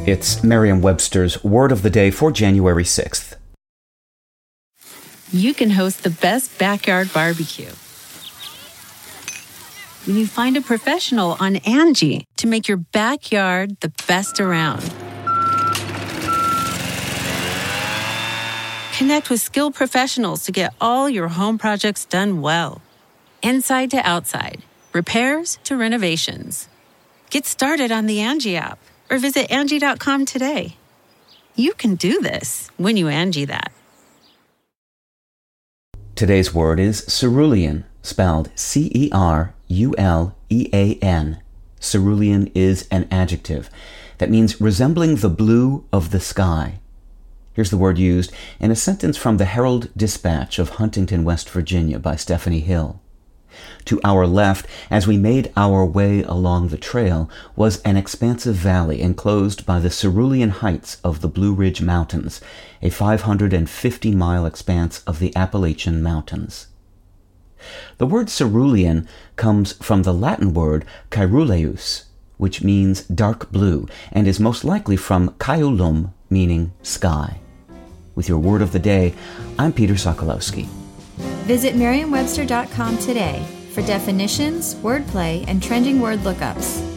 It's Merriam-Webster's Word of the Day for January 6th. You can host the best backyard barbecue when you find a professional on Angie to make your backyard the best around. Connect with skilled professionals to get all your home projects done well. Inside to outside, repairs to renovations. Get started on the Angie app or visit Angie.com today. You can do this when you Angie that. Today's word is cerulean, spelled Cerulean. Cerulean is an adjective that means resembling the blue of the sky. Here's the word used in a sentence from the Herald Dispatch of Huntington, West Virginia by Stephanie Hill. To our left, as we made our way along the trail, was an expansive valley enclosed by the cerulean heights of the Blue Ridge Mountains, a 550-mile expanse of the Appalachian Mountains. The word cerulean comes from the Latin word caeruleus, which means dark blue, and is most likely from caelum, meaning sky. With your Word of the Day, I'm Peter Sokolowski. Visit Merriam-Webster.com today for definitions, wordplay, and trending word lookups.